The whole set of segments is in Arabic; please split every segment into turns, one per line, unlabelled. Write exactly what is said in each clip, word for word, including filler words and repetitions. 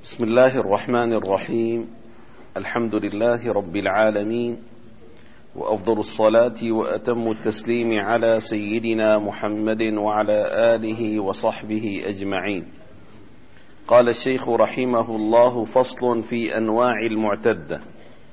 بسم الله الرحمن الرحيم. الحمد لله رب العالمين، وأفضل الصلاة وأتم التسليم على سيدنا محمد وعلى آله وصحبه أجمعين. قال الشيخ رحمه الله: فصل في أنواع المعتدة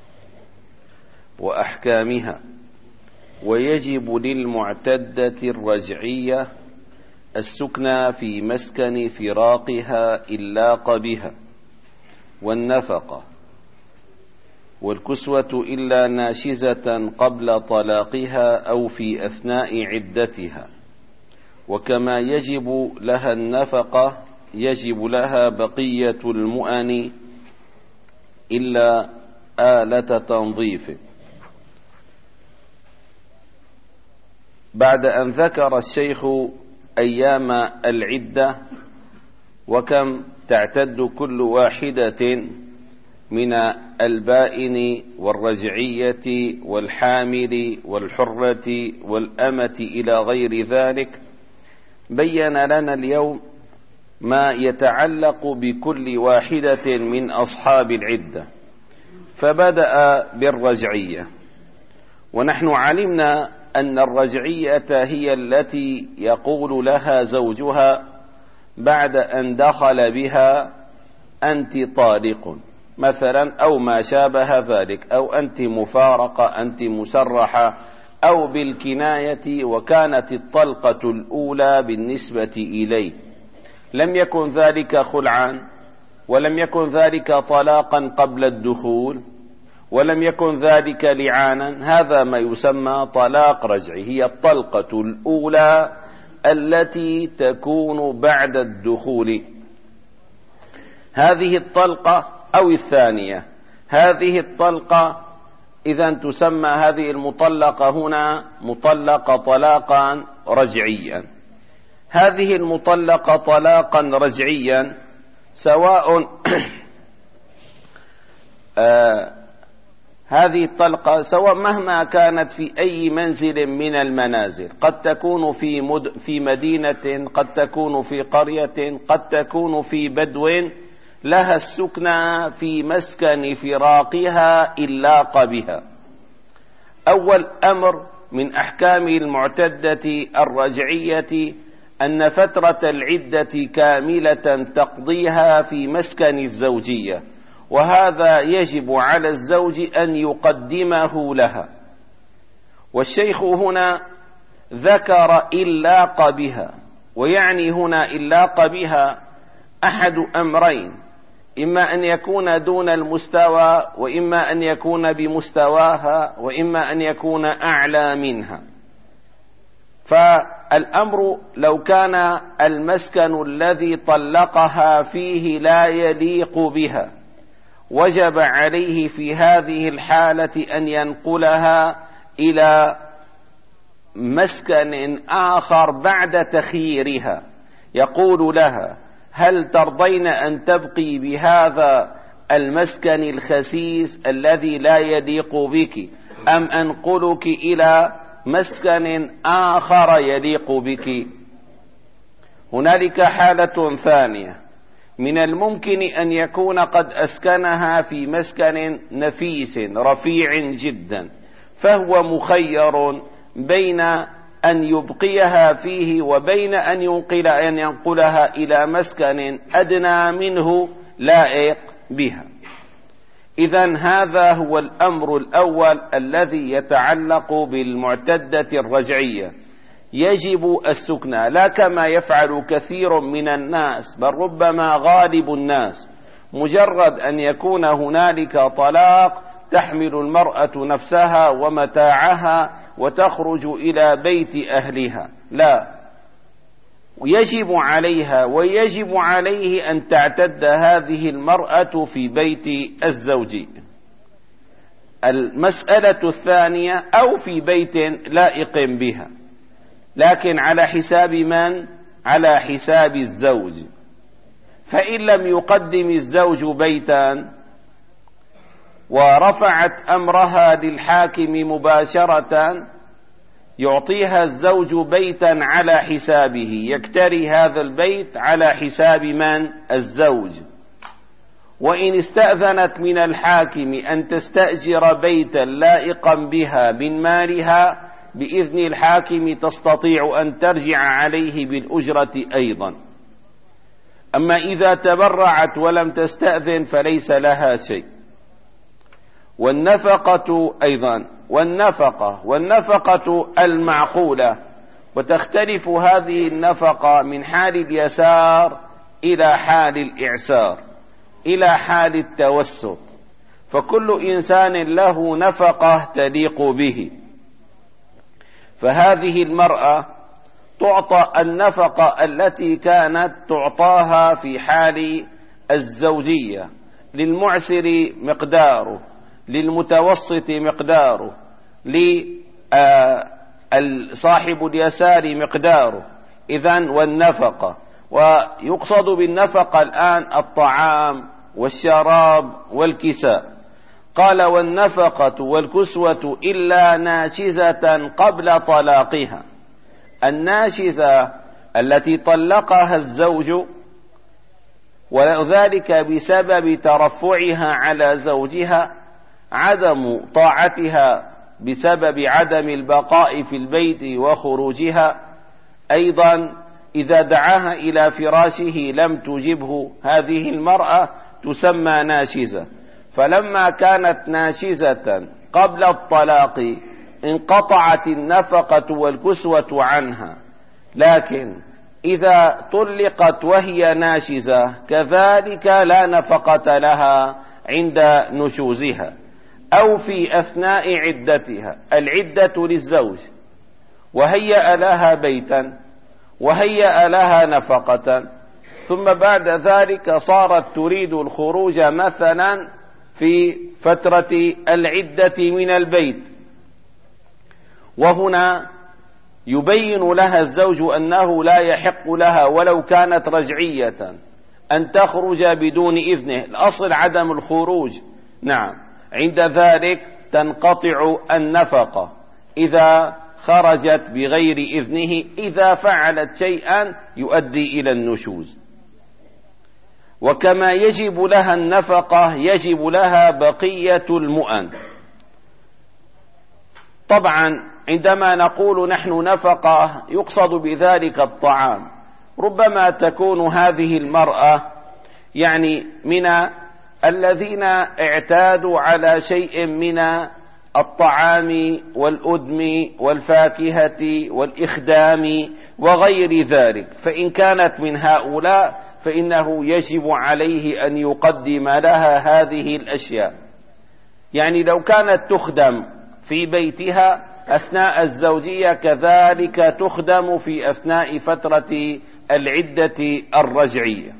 وأحكامها. ويجب للمعتدة الرجعية السكنى في مسكن فراقها إن لاق بها، والنفقة، والكسوة إلا ناشزة قبل طلاقها أو في أثناء عدتها. وكما يجب لها النفقة يجب لها بقية المؤن إلا آلة تنظيف. بعد أن ذكر الشيخ أيام العدة وكم تعتد كل واحدة من البائن والرجعية والحامل والحرة والأمة إلى غير ذلك، بين لنا اليوم ما يتعلق بكل واحدة من أصحاب العدة. فبدأ بالرجعية، ونحن علمنا أن الرجعية هي التي يقول لها زوجها بعد أن دخل بها: أنت طالق مثلا، أو ما شابه ذلك، أو أنت مفارقة، أنت مسرحة، أو بالكناية، وكانت الطلقة الأولى بالنسبة إليه لم يكن ذلك خلعا، ولم يكن ذلك طلاقا قبل الدخول، ولم يكن ذلك لعانا. هذا ما يسمى طلاق رجعي، هي الطلقة الأولى التي تكون بعد الدخول. هذه الطلقة أو الثانية، هذه الطلقة إذا تسمى هذه المطلقة هنا مطلقة طلاقا رجعيا. هذه المطلقة طلاقا رجعيا سواء آه هذه الطلقة سواء مهما كانت في أي منزل من المنازل، قد تكون في, مد في مدينة، قد تكون في قرية، قد تكون في بدو، لها السكنى في مسكن فراقها إن لاق بها. أول أمر من أحكام المعتدة الرجعية أن فترة العدة كاملة تقضيها في مسكن الزوجية، وهذا يجب على الزوج أن يقدمه لها. والشيخ هنا ذكر إن لاق بها، ويعني هنا إن لاق بها أحد أمرين: إما أن يكون دون المستوى، وإما أن يكون بمستواها، وإما أن يكون أعلى منها. فالأمر لو كان المسكن الذي طلقها فيه لا يليق بها، وجب عليه في هذه الحالة أن ينقلها إلى مسكن آخر بعد تخييرها. يقول لها: هل ترضين أن تبقي بهذا المسكن الخسيس الذي لا يليق بك، أم أنقلك إلى مسكن آخر يليق بك؟ هنالك حالة ثانية: من الممكن أن يكون قد أسكنها في مسكن نفيس رفيع جدا، فهو مخير بين أن يبقيها فيه وبين أن ينقل أن ينقلها إلى مسكن أدنى منه لائق بها. إذن هذا هو الأمر الأول الذي يتعلق بالمعتدة الرجعية، يجب السكنى، لا كما يفعل كثير من الناس، بل ربما غالب الناس مجرد أن يكون هنالك طلاق تحمل المرأة نفسها ومتاعها وتخرج إلى بيت أهلها. لا، يجب عليها ويجب عليه أن تعتد هذه المرأة في بيت الزوج. المسألة الثانية: أو في بيت لائق بها، لكن على حساب من؟ على حساب الزوج. فإن لم يقدم الزوج بيتا ورفعت أمرها للحاكم مباشرة، يعطيها الزوج بيتا على حسابه، يكتري هذا البيت على حساب من؟ الزوج. وإن استأذنت من الحاكم أن تستأجر بيتا لائقا بها من مالها بإذن الحاكم تستطيع أن ترجع عليه بالأجرة أيضا. أما إذا تبرعت ولم تستأذن فليس لها شيء. والنفقة أيضا والنفقة والنفقة المعقولة، وتختلف هذه النفقة من حال اليسار إلى حال الإعسار إلى حال التوسط، فكل إنسان له نفقة تليق به. فهذه المرأة تعطى النفقة التي كانت تعطاها في حال الزوجية، للمعسر مقداره، للمتوسط مقداره، لصاحب اليسار مقداره. إذن والنفقة، ويقصد بالنفقة الآن الطعام والشراب والكساء. قال والنفقة والكسوة إلا ناشزة قبل طلاقها. الناشزة التي طلقها الزوج وذلك بسبب ترفعها على زوجها، عدم طاعتها بسبب عدم البقاء في البيت وخروجها، أيضا إذا دعاها إلى فراشه لم تجبه، هذه المرأة تسمى ناشزة. فلما كانت ناشزة قبل الطلاق انقطعت النفقة والكسوة عنها، لكن إذا طلقت وهي ناشزة كذلك لا نفقة لها عند نشوزها أو في أثناء عدتها. العدة للزوج، وهيأ لها بيتا وهيأ لها نفقة، ثم بعد ذلك صارت تريد الخروج مثلا في فترة العدة من البيت، وهنا يبين لها الزوج أنه لا يحق لها ولو كانت رجعية أن تخرج بدون إذنه، الأصل عدم الخروج. نعم، عند ذلك تنقطع النفقة إذا خرجت بغير إذنه، إذا فعلت شيئا يؤدي إلى النشوز. وكما يجب لها النفقة يجب لها بقية المؤن. طبعا عندما نقول نحن نفقة يقصد بذلك الطعام. ربما تكون هذه المرأة يعني من الذين اعتادوا على شيء من الطعام والأدم والفاكهة والإخدام وغير ذلك، فإن كانت من هؤلاء فإنه يجب عليه أن يقدم لها هذه الأشياء. يعني لو كانت تخدم في بيتها أثناء الزوجية كذلك تخدم في أثناء فترة العدة الرجعية.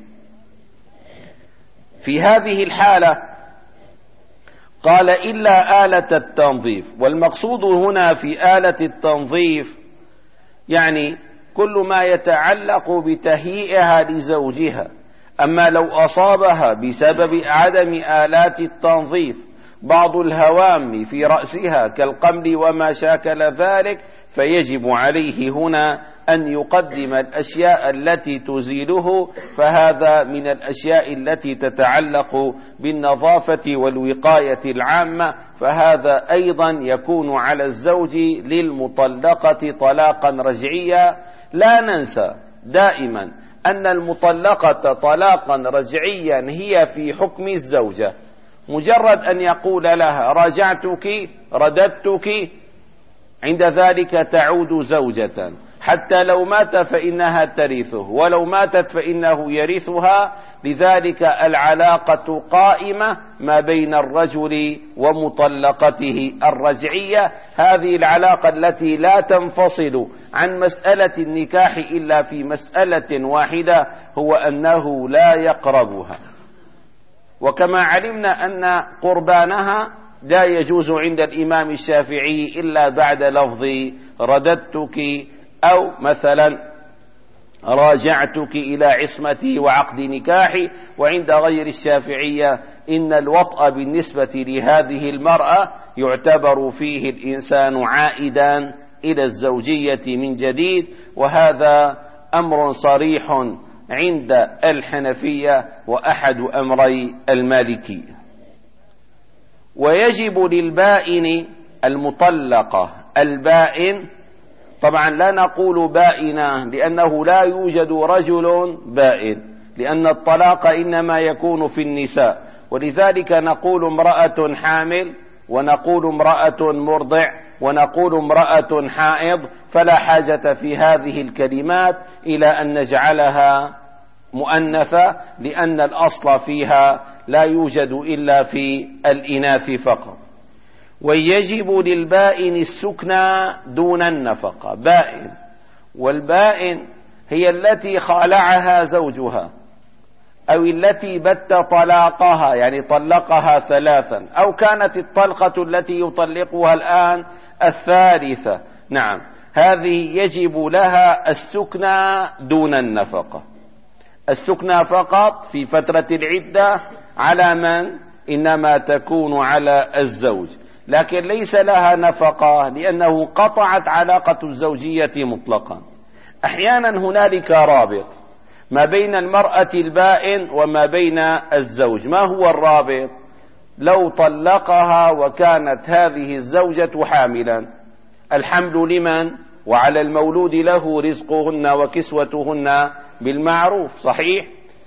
في هذه الحالة قال إلا آلة التنظيف، والمقصود هنا في آلة التنظيف يعني كل ما يتعلق بتهيئها لزوجها. أما لو أصابها بسبب عدم آلات التنظيف بعض الهوام في رأسها كالقمل وما شاكل ذلك، فيجب عليه هنا أن يقدم الأشياء التي تزيله، فهذا من الأشياء التي تتعلق بالنظافة والوقاية العامة، فهذا أيضا يكون على الزوج للمطلقة طلاقا رجعيا. لا ننسى دائما أن المطلقة طلاقا رجعيا هي في حكم الزوجة، مجرد أن يقول لها رجعتك رددتك عند ذلك تعود زوجة، حتى لو مات فإنها ترثه، ولو ماتت فإنه يرثها. لذلك العلاقة قائمة ما بين الرجل ومطلقته الرجعية، هذه العلاقة التي لا تنفصل عن مسألة النكاح إلا في مسألة واحدة، هو أنه لا يقربها. وكما علمنا أن قربانها لا يجوز عند الإمام الشافعي إلا بعد لفظ رددتك أو مثلا راجعتك إلى عصمتي وعقد نكاحي. وعند غير الشافعية إن الوطأ بالنسبة لهذه المرأة يعتبر فيه الإنسان عائدا إلى الزوجية من جديد، وهذا أمر صريح عند الحنفية وأحد أمري المالكية. ويجب للبائن المطلقة البائن، طبعا لا نقول بائنة لأنه لا يوجد رجل بائن، لأن الطلاق إنما يكون في النساء، ولذلك نقول امرأة حامل، ونقول امرأة مرضع، ونقول امرأة حائض، فلا حاجة في هذه الكلمات إلى أن نجعلها مؤنثة، لأن الأصل فيها لا يوجد إلا في الإناث فقط. ويجب للبائن السكنى دون النفقة. بائن، والبائن هي التي خالعها زوجها، أو التي بت طلاقها يعني طلقها ثلاثا، أو كانت الطلقة التي يطلقها الآن الثالثة. نعم، هذه يجب لها السكنى دون النفقة. السكنى فقط في فترة العدة على من؟ إنما تكون على الزوج، لكن ليس لها نفقة لأنه قطعت علاقة الزوجية مطلقا. أحيانا هنالك رابط ما بين المرأة البائن وما بين الزوج. ما هو الرابط؟ لو طلقها وكانت هذه الزوجة حاملا، الحمل لمن؟ وعلى المولود له رزقهن وكسوتهن بالمعروف، صحيح؟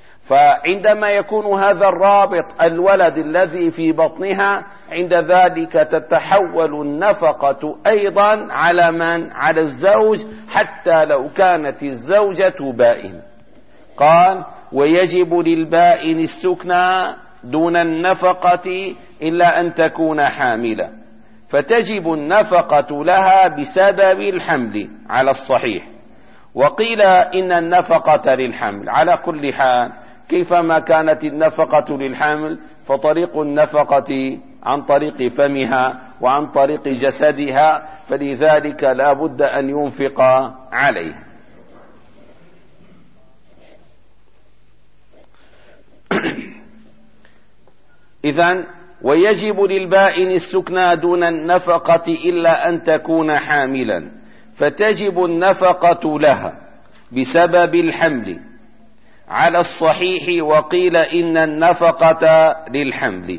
فعندما يكون هذا الرابط الولد الذي في بطنها، عند ذلك تتحول النفقة أيضا على من؟ على الزوج، حتى لو كانت الزوجة بائن. قال: ويجب للبائن السكنى دون النفقة إلا أن تكون حاملة، فتجب النفقة لها بسبب الحمل على الصحيح. وقيل إن النفقة للحمل. على كل حال، كيفما كانت النفقة للحمل فطريق النفقة عن طريق فمها وعن طريق جسدها، فلذلك لا بد أن ينفق عليها. إذن ويجب للبائن السكنى دون النفقة إلا أن تكون حاملا، فتجب النفقة لها بسبب الحمل على الصحيح. وقيل إن النفقة للحمل.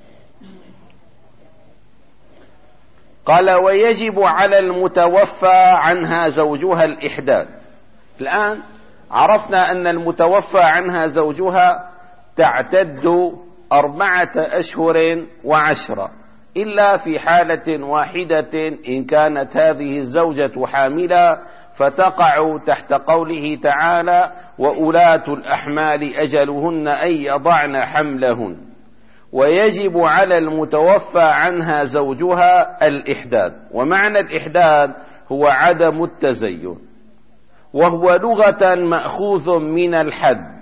قال: ويجب على المتوفى عنها زوجها الإحداد. الآن عرفنا أن المتوفى عنها زوجها تعتد أربعة أشهر وعشرة، إلا في حالة واحدة، إن كانت هذه الزوجة حاملة، فتقع تحت قوله تعالى: وأولاة الأحمال أجلهن أن يضعن حملهن. ويجب على المتوفى عنها زوجها الإحداد. ومعنى الإحداد هو عدم التزين، وهو لغة مأخوذ من الحد،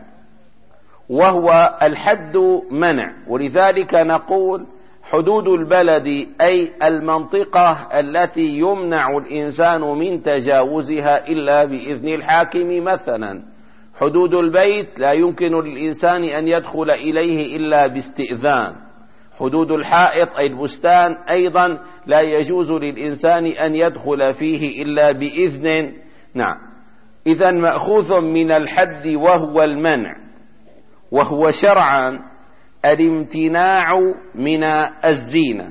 وهو الحد منع، ولذلك نقول حدود البلد أي المنطقة التي يمنع الإنسان من تجاوزها إلا بإذن الحاكم. مثلا حدود البيت لا يمكن للإنسان أن يدخل إليه إلا باستئذان. حدود الحائط أي البستان أيضا لا يجوز للإنسان أن يدخل فيه إلا بإذن. نعم، إذن مأخوذ من الحد وهو المنع، وهو شرعا الامتناع من الزينة.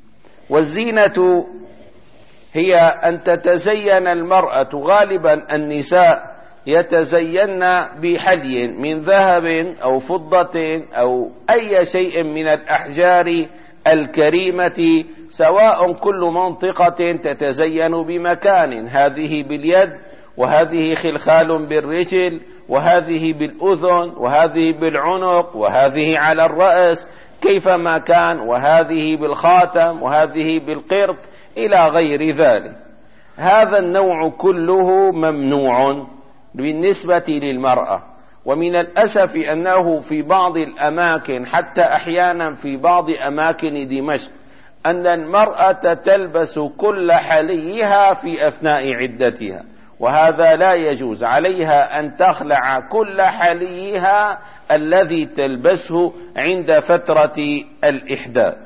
والزينة هي أن تتزين المرأة، غالبا النساء يتزين بحلي من ذهب أو فضة أو أي شيء من الأحجار الكريمة، سواء كل منطقة تتزين بمكان، هذه باليد، وهذه خلخال بالرجل، وهذه بالأذن، وهذه بالعنق، وهذه على الرأس كيفما كان، وهذه بالخاتم، وهذه بالقرط، إلى غير ذلك. هذا النوع كله ممنوع بالنسبة للمرأة. ومن الأسف أنه في بعض الأماكن، حتى أحيانا في بعض أماكن دمشق، أن المرأة تلبس كل حليها في أثناء عدتها، وهذا لا يجوز. عليها أن تخلع كل حليها الذي تلبسه عند فترة الإحداث.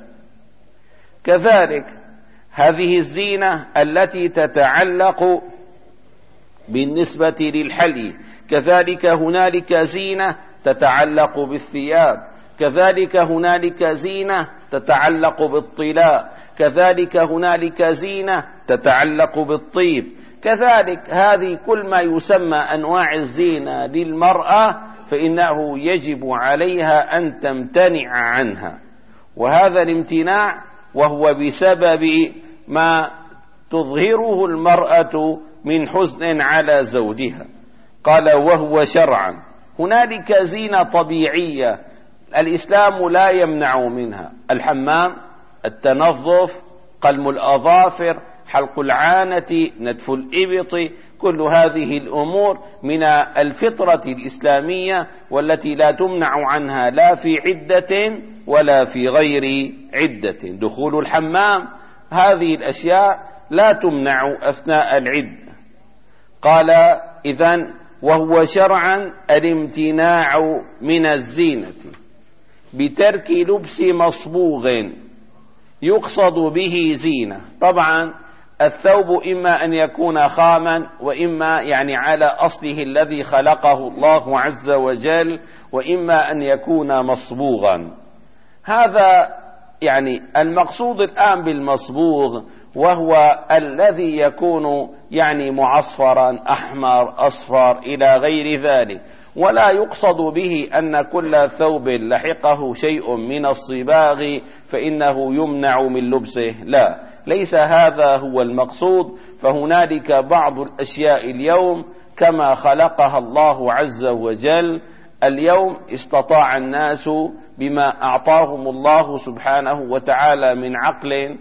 كذلك هذه الزينة التي تتعلق بالنسبة للحلي كذلك هنالك زينة تتعلق بالثياب، كذلك هنالك زينة تتعلق بالطلاء، كذلك هنالك زينة تتعلق بالطيب، كذلك هذه كل ما يسمى أنواع الزينة للمرأة فإنه يجب عليها أن تمتنع عنها، وهذا الامتناع وهو بسبب ما تظهره المرأة من حزن على زوجها. قال وهو شرعا. هنالك زينة طبيعية الإسلام لا يمنع منها: الحمام، التنظف، قلم الأظافر، حلق العانة، نتف الإبط، كل هذه الأمور من الفطرة الإسلامية والتي لا تمنع عنها لا في عدة ولا في غير عدة. دخول الحمام، هذه الأشياء لا تمنع أثناء العدة. قال إذن وهو شرعا الامتناع من الزينة بترك لبس مصبوغ يقصد به زينة. طبعا الثوب إما أن يكون خاما، وإما يعني على أصله الذي خلقه الله عز وجل، وإما أن يكون مصبوغا. هذا يعني المقصود الآن بالمصبوغ، وهو الذي يكون يعني معصفرا، أحمر، أصفر إلى غير ذلك، ولا يقصد به أن كل ثوب لحقه شيء من الصباغ فإنه يمنع من لبسه، لا، ليس هذا هو المقصود. فهنالك بعض الأشياء اليوم كما خلقها الله عز وجل، اليوم استطاع الناس بما أعطاهم الله سبحانه وتعالى من عقل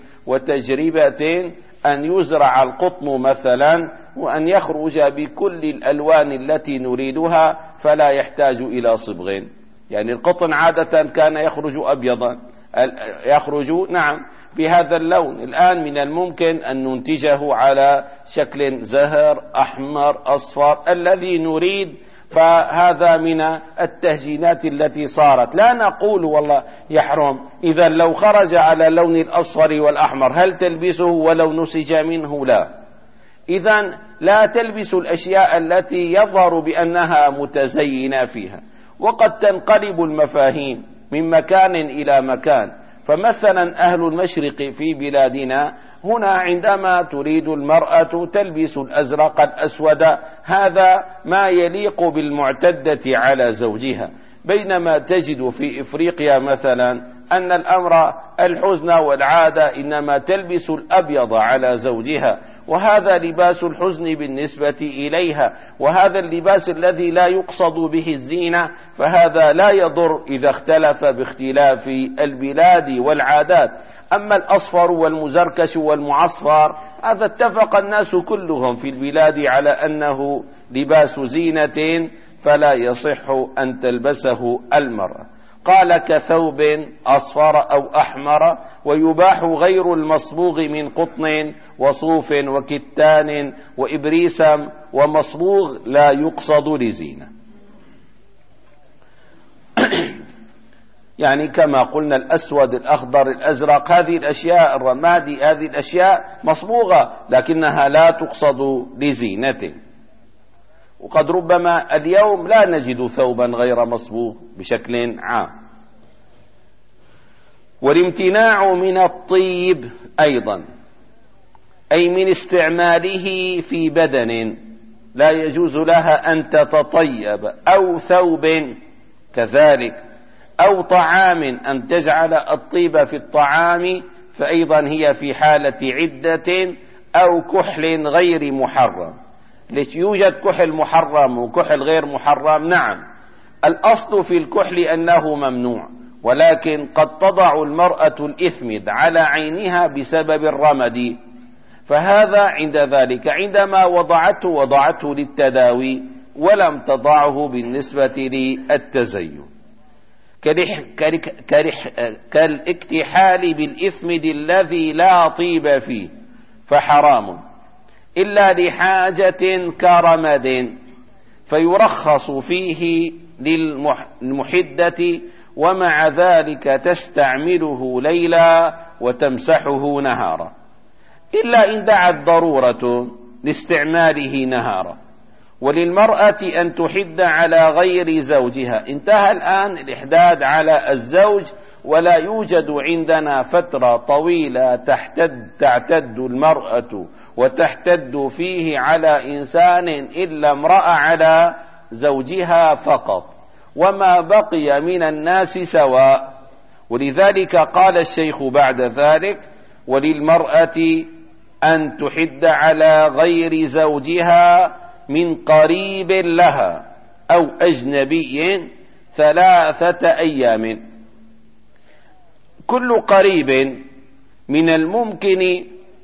وتجربة أن يزرع القطن مثلا وأن يخرج بكل الألوان التي نريدها فلا يحتاج إلى صبغ. يعني القطن عادة كان يخرج أبيضا، يخرج نعم بهذا اللون، الآن من الممكن أن ننتجه على شكل زهر، أحمر، أصفر، الذي نريد. فهذا من التهجينات التي صارت. لا نقول والله يحرم، إذا لو خرج على لون الأصفر والأحمر هل تلبسه ولو نسج منه؟ لا. إذا لا تلبس الأشياء التي يظهر بأنها متزينة فيها. وقد تنقلب المفاهيم من مكان إلى مكان. فمثلا أهل المشرق في بلادنا هنا عندما تريد المرأة تلبس الأزرق الأسود، هذا ما يليق بالمعتدة على زوجها، بينما تجد في إفريقيا مثلا أن الأمر الحزن والعادة إنما تلبس الأبيض على زوجها، وهذا لباس الحزن بالنسبة إليها، وهذا اللباس الذي لا يقصد به الزينة، فهذا لا يضر إذا اختلف باختلاف البلاد والعادات. أما الأصفر والمزركش والمعصفر هذا اتفق الناس كلهم في البلاد على أنه لباس زينة فلا يصح أن تلبسه المرأة. قال كثوب أصفر أو أحمر، ويباح غير المصبوغ من قطن وصوف وكتان وإبريسم ومصبوغ لا يقصد لزينة. يعني كما قلنا الأسود، الأخضر، الأزرق، هذه الأشياء، الرمادي، هذه الأشياء مصبوغة لكنها لا تقصد لزينة. وقد ربما اليوم لا نجد ثوبا غير مصبوغ بشكل عام. والامتناع من الطيب أيضا، أي من استعماله في بدن، لا يجوز لها أن تتطيب، أو ثوب كذلك، أو طعام أن تجعل الطيب في الطعام، فأيضا هي في حالة عدة، أو كحل غير محرم. ليش يوجد كحل محرم وكحل غير محرم؟ نعم، الأصل في الكحل أنه ممنوع، ولكن قد تضع المرأة الإثمد على عينها بسبب الرمد، فهذا عند ذلك عندما وضعته وضعته للتداوي ولم تضعه بالنسبة للتزين. كرح كرح كرح كالاكتحال بالإثمد الذي لا طيب فيه فحرام، إلا لحاجة كرمد، فيرخص فيه للمحدة، ومع ذلك تستعمله ليلا وتمسحه نهارا، إلا إن دعت ضرورة لاستعماله نهارا. وللمرأة أن تحد على غير زوجها. انتهى الآن الإحداد على الزوج، ولا يوجد عندنا فترة طويلة تحتد تعتد المرأة وتحتد فيه على إنسان إلا امرأة على زوجها فقط، وما بقي من الناس سواء. ولذلك قال الشيخ بعد ذلك: وللمرأة أن تحد على غير زوجها من قريب لها أو أجنبي ثلاثة أيام. كل قريب من الممكن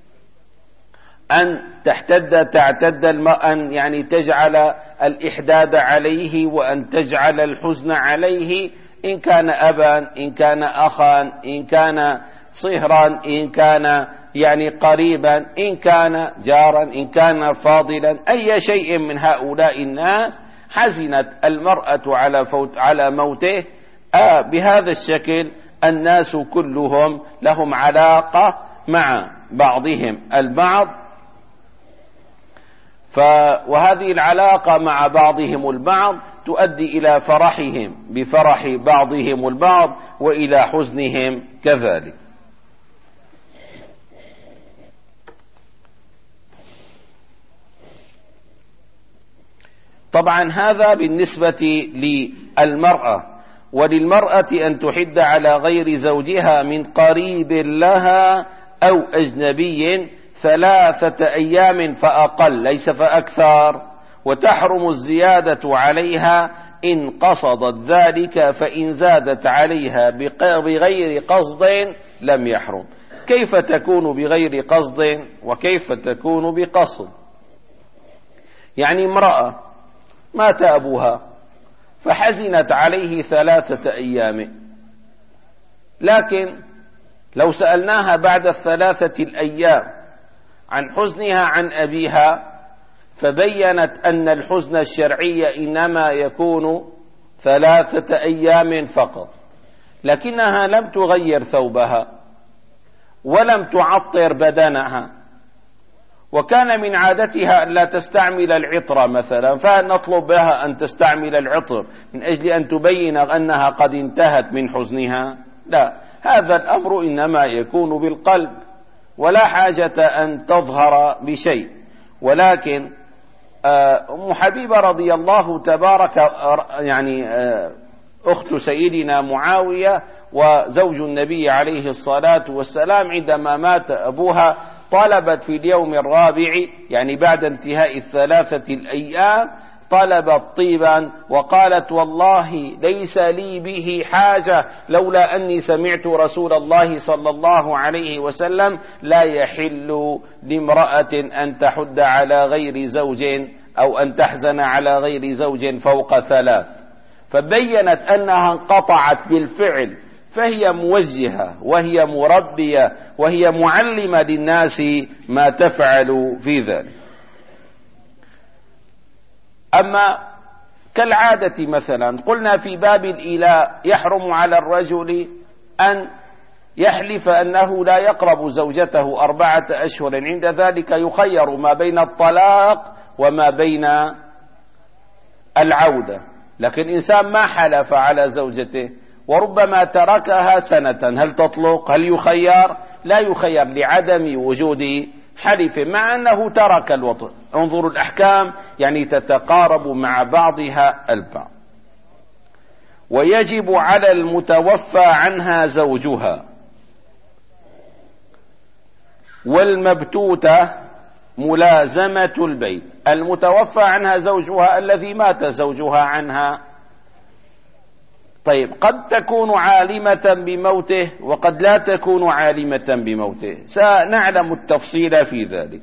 أن تحتد تعتد أن يعني تجعل الإحداد عليه وأن تجعل الحزن عليه، إن كان أبا، إن كان أخا، إن كان صهرا، إن كان يعني قريبا، إن كان جارا، إن كان فاضلا، أي شيء من هؤلاء الناس حزنت المرأة على فوت على موته. آه بهذا الشكل الناس كلهم لهم علاقة مع بعضهم البعض، ف وهذه العلاقة مع بعضهم البعض تؤدي إلى فرحهم بفرح بعضهم البعض وإلى حزنهم كذلك. طبعا هذا بالنسبة للمرأة. وللمرأة أن تحد على غير زوجها من قريب لها أو أجنبي ثلاثة أيام فأقل، ليس فأكثر، وتحرم الزيادة عليها إن قصدت ذلك، فإن زادت عليها بغير قصد لم يحرم. كيف تكون بغير قصد وكيف تكون بقصد؟ يعني امرأة مات أبوها فحزنت عليه ثلاثة أيام، لكن لو سألناها بعد الثلاثة الأيام عن حزنها عن أبيها فبينت أن الحزن الشرعي إنما يكون ثلاثة أيام فقط، لكنها لم تغير ثوبها ولم تعطر بدنها، وكان من عادتها أن لا تستعمل العطر مثلا، فنطلب بها أن تستعمل العطر من أجل أن تبين أنها قد انتهت من حزنها؟ لا، هذا الأمر إنما يكون بالقلب، ولا حاجة أن تظهر بشيء. ولكن أم حبيبة رضي الله تبارك يعني أخت سيدنا معاوية وزوج النبي عليه الصلاة والسلام، عندما مات أبوها طلبت في اليوم الرابع يعني بعد انتهاء الثلاثة الأيام طلبت طيبا، وقالت: والله ليس لي به حاجة لولا أني سمعت رسول الله صلى الله عليه وسلم لا يحل لامرأة أن تحد على غير زوج أو أن تحزن على غير زوج فوق ثلاث. فبينت أنها انقطعت بالفعل، فهي موجهة وهي مربية وهي معلمة للناس ما تفعل في ذلك. أما كالعادة مثلا قلنا في باب الإيلاء يحرم على الرجل أن يحلف أنه لا يقرب زوجته أربعة أشهر، عند ذلك يخير ما بين الطلاق وما بين العودة. لكن إنسان ما حلف على زوجته وربما تركها سنة، هل تطلق؟ هل يخير؟ لا يخير لعدم وجود حلف، مع أنه ترك الوطن. انظروا الأحكام يعني تتقارب مع بعضها البعض. ويجب على المتوفى عنها زوجها والمبتوتة ملازمة البيت. المتوفى عنها زوجها الذي مات زوجها عنها، طيب قد تكون عالمة بموته وقد لا تكون عالمة بموته، سنعلم التفصيل في ذلك.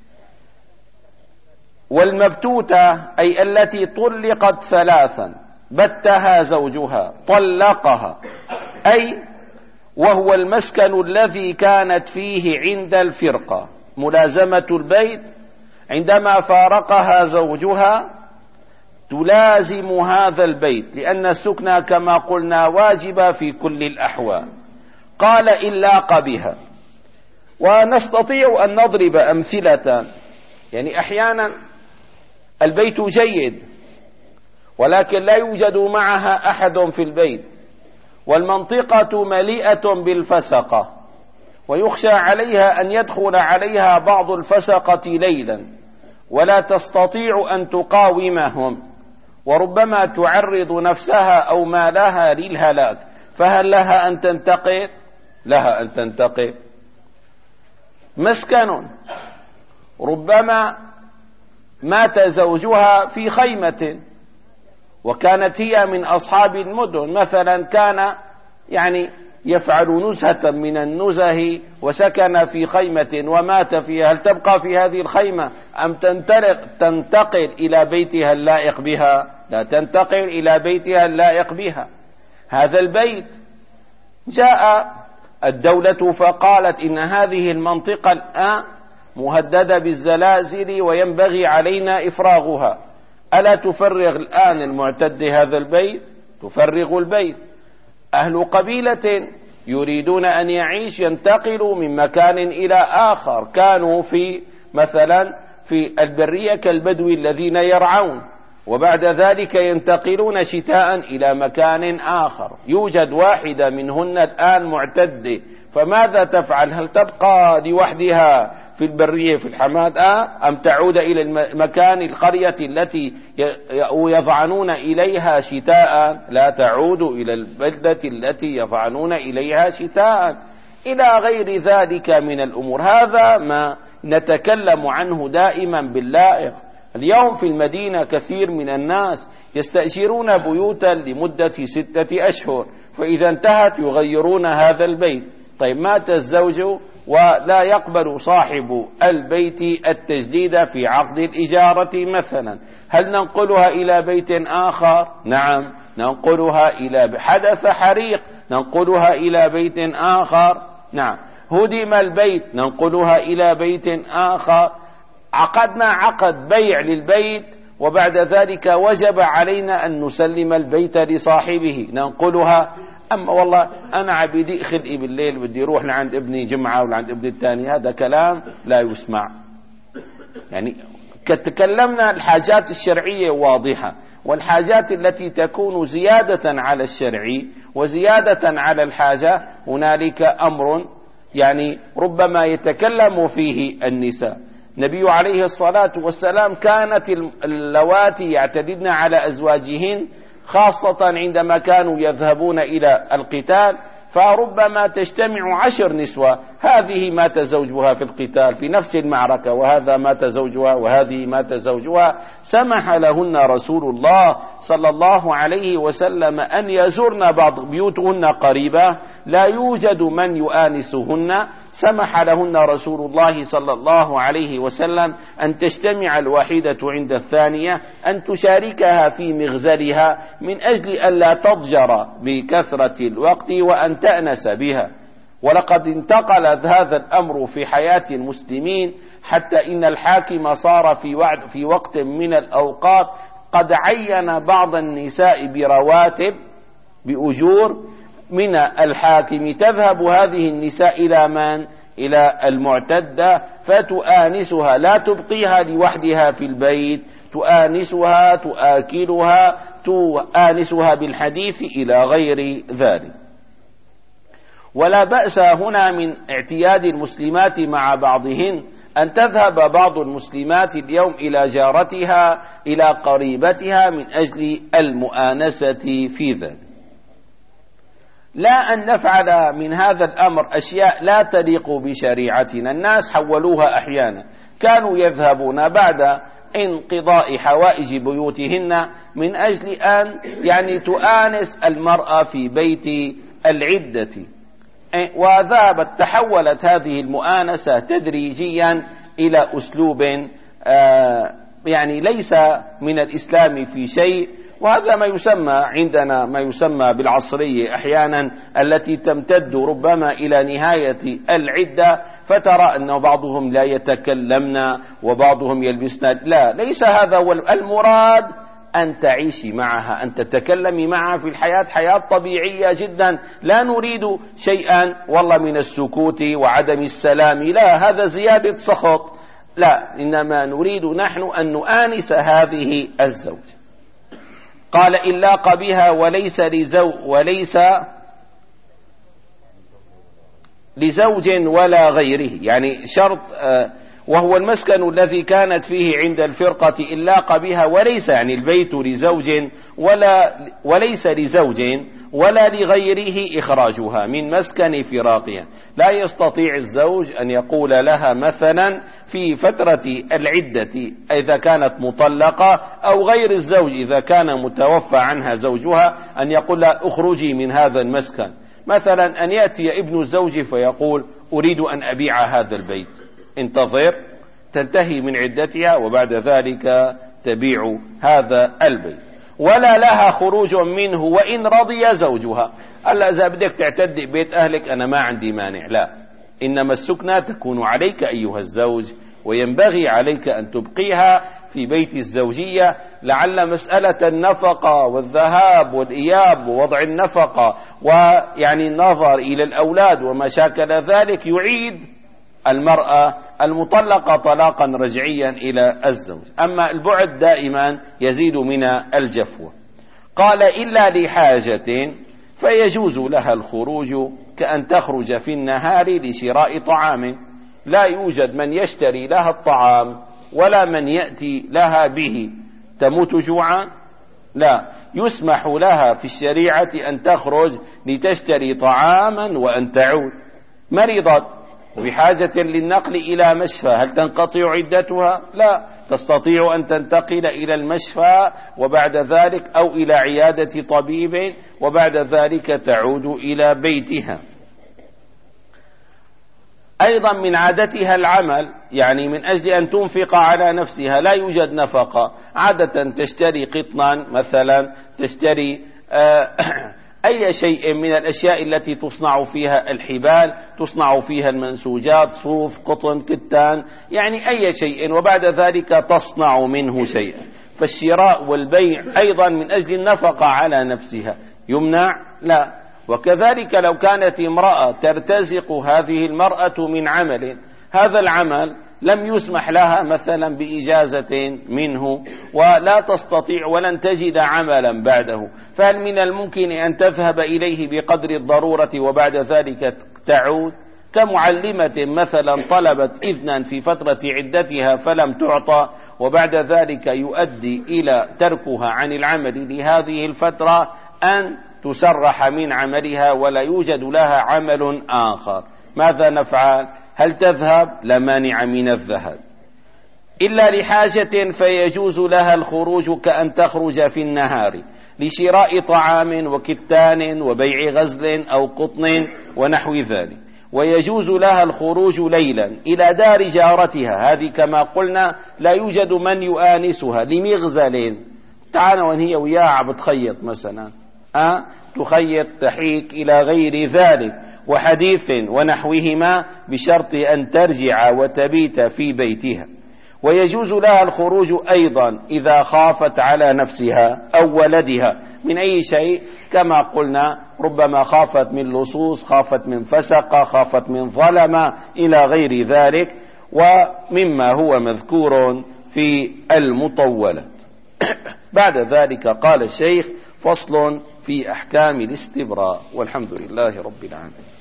والمبتوتة أي التي طلقت ثلاثا، بتها زوجها طلقها، أي وهو المسكن الذي كانت فيه عند الفرقة. ملازمة البيت عندما فارقها زوجها تلازم هذا البيت، لأن السكنى كما قلنا واجبة في كل الأحوال. قال إن لاق بها. ونستطيع أن نضرب أمثلة، يعني أحيانا البيت جيد ولكن لا يوجد معها أحد في البيت، والمنطقة مليئة بالفسقة ويخشى عليها أن يدخل عليها بعض الفسقة ليلا ولا تستطيع أن تقاومهم، وربما تعرض نفسها أو مالها للهلاك، فهل لها أن تنتقل؟ لها أن تنتقل. مسكن ربما مات زوجها في خيمة وكانت هي من أصحاب المدن، مثلا كان يعني يفعل نزهة من النزه وسكن في خيمة ومات فيها، هل تبقى في هذه الخيمة أم تنطلق تنتقل إلى بيتها اللائق بها؟ لا، تنتقل إلى بيتها اللائق بها. هذا البيت جاء الدولة فقالت إن هذه المنطقة الآن مهددة بالزلازل وينبغي علينا إفراغها، ألا تفرغ الآن المعتد هذا البيت؟ تفرغ البيت. أهل قبيلة يريدون أن يعيش ينتقلوا من مكان إلى آخر، كانوا في مثلا في البرية كالبدو الذين يرعون، وبعد ذلك ينتقلون شتاء إلى مكان آخر، يوجد واحدة منهن الآن معتدة، فماذا تفعل؟ هل تبقى لوحدها في البرية في الحمادة أم تعود إلى المكان القرية التي يظعنون إليها شتاء؟ لا، تعود إلى البلدة التي يظعنون إليها شتاء، إلى غير ذلك من الأمور. هذا ما نتكلم عنه دائما باللائق. اليوم في المدينة كثير من الناس يستأجرون بيوتا لمدة ستة أشهر، فإذا انتهت يغيرون هذا البيت. طيب مات الزوج ولا يقبل صاحب البيت التجديد في عقد الإجارة مثلا، هل ننقلها إلى بيت آخر؟ نعم، ننقلها إلى حدث حريق ننقلها إلى بيت آخر. نعم، هدم البيت ننقلها إلى بيت آخر. عقدنا عقد بيع للبيت وبعد ذلك وجب علينا أن نسلم البيت لصاحبه، ننقلها. أما والله أنا عبيدي خلقي بالليل بدي يروح لعند ابني جمعة ولا عند ابني الثاني، هذا كلام لا يسمع. يعني تكلمنا الحاجات الشرعية واضحة، والحاجات التي تكون زيادة على الشرعي وزيادة على الحاجة هنالك أمر يعني ربما يتكلم فيه النساء. النبي عليه الصلاة والسلام كانت اللواتي يعتددن على أزواجهن خاصة عندما كانوا يذهبون إلى القتال، فربما تجتمع عشر نسوة، هذه مات زوجها في القتال في نفس المعركة، وهذا مات زوجها، وهذه مات زوجها. سمح لهن رسول الله صلى الله عليه وسلم أن يزرن بعض بيوتهن قريبة لا يوجد من يؤانسهن، سمح لهن رسول الله صلى الله عليه وسلم أن تجتمع الواحدة عند الثانية، أن تشاركها في مغزلها من أجل ألا تضجر بكثرة الوقت وأن تأنس بها. ولقد انتقل هذا الأمر في حياة المسلمين حتى إن الحاكم صار في وعد في وقت من الأوقات قد عين بعض النساء برواتب بأجور من الحاكم، تذهب هذه النساء إلى من؟ إلى المعتدة فتؤانسها، لا تبقيها لوحدها في البيت، تؤانسها تؤكلها تؤانسها بالحديث إلى غير ذلك. ولا بأس هنا من اعتياد المسلمات مع بعضهن أن تذهب بعض المسلمات اليوم إلى جارتها إلى قريبتها من أجل المؤانسة في ذلك، لا أن نفعل من هذا الأمر أشياء لا تليق بشريعتنا. الناس حولوها أحيانا، كانوا يذهبون بعد انقضاء حوائج بيوتهن من أجل أن يعني تؤانس المرأة في بيت العدة، وذهبت تحولت هذه المؤانسة تدريجيا إلى أسلوب يعني ليس من الإسلام في شيء، وهذا ما يسمى عندنا ما يسمى بالعصرية أحيانا التي تمتد ربما إلى نهاية العدة، فترى أن بعضهم لا يتكلمن وبعضهم يلبسن، لا، ليس هذا هو المراد. أن تعيشي معها، أن تتكلمي معها في الحياة حياة طبيعية جدا، لا نريد شيئا والله من السكوت وعدم السلام، لا، هذا زيادة سخط. لا، إنما نريد نحن أن نؤانس هذه الزوج. قال إن لاق بها وليس لزوج وليس لزوج ولا غيره، يعني شرط آه وهو المسكن الذي كانت فيه عند الفرقة إن لاق بها وليس، يعني البيت لزوج ولا وليس لزوج ولا لغيره إخراجها من مسكن فراقها. لا يستطيع الزوج أن يقول لها مثلا في فترة العدة إذا كانت مطلقة أو غير الزوج إذا كان متوفى عنها زوجها أن يقول لها اخرجي من هذا المسكن. مثلا أن يأتي ابن الزوج فيقول أريد أن أبيع هذا البيت، انتظر تنتهي من عدتها وبعد ذلك تبيع هذا البيت، ولا لها خروج منه وإن رضي زوجها. ألا إذا بدك تعتدي بيت أهلك أنا ما عندي مانع، لا، إنما السكنة تكون عليك أيها الزوج، وينبغي عليك أن تبقيها في بيت الزوجية، لعل مسألة النفقة والذهاب والإياب ووضع النفقة ويعني النظر إلى الأولاد وما شاكل ذلك يعيد المرأة المطلقة طلاقا رجعيا إلى الزوج. أما البعد دائما يزيد من الجفوة. قال إلا لحاجة فيجوز لها الخروج كأن تخرج في النهار لشراء طعام، لا يوجد من يشتري لها الطعام ولا من يأتي لها به، تموت جوعا، لا، يسمح لها في الشريعة أن تخرج لتشتري طعاما وأن تعود. مرضت وبحاجة للنقل إلى مشفى، هل تنقطع عدتها؟ لا، تستطيع أن تنتقل إلى المشفى وبعد ذلك أو إلى عيادة طبيب وبعد ذلك تعود إلى بيتها. أيضا من عادتها العمل، يعني من أجل أن تنفق على نفسها، لا يوجد نفقة، عادة تشتري قطنا مثلا، تشتري أي شيء من الأشياء التي تصنع فيها الحبال، تصنع فيها المنسوجات، صوف، قطن، كتان، يعني أي شيء، وبعد ذلك تصنع منه شيئا. فالشراء والبيع أيضا من أجل النفقة على نفسها يمنع؟ لا. وكذلك لو كانت امرأة ترتزق هذه المرأة من عمل، هذا العمل لم يسمح لها مثلا بإجازة منه ولا تستطيع ولن تجد عملا بعده، فهل من الممكن أن تذهب إليه بقدر الضرورة وبعد ذلك تعود؟ كمعلمة مثلا طلبت إذنا في فترة عدتها فلم تعطى وبعد ذلك يؤدي إلى تركها عن العمل لهذه الفترة أن تسرح من عملها ولا يوجد لها عمل آخر. ماذا نفعل؟ هل تذهب؟ لا مانع من الذهاب. إلا لحاجة فيجوز لها الخروج كأن تخرج في النهار لشراء طعام وكتان وبيع غزل أو قطن ونحو ذلك. ويجوز لها الخروج ليلا إلى دار جارتها، هذه كما قلنا لا يوجد من يؤانسها، لمغزل، تعال وهي وياها بتخيط مثلا، أه؟ تخيط تحيك إلى غير ذلك، وحديث ونحوهما، بشرط أن ترجع وتبيت في بيتها. ويجوز لها الخروج أيضا إذا خافت على نفسها أو ولدها من أي شيء، كما قلنا ربما خافت من لصوص، خافت من فسق، خافت من ظلم إلى غير ذلك، ومما هو مذكور في المطولة. بعد ذلك قال الشيخ: فصل في أحكام الاستبراء، والحمد لله رب العالمين.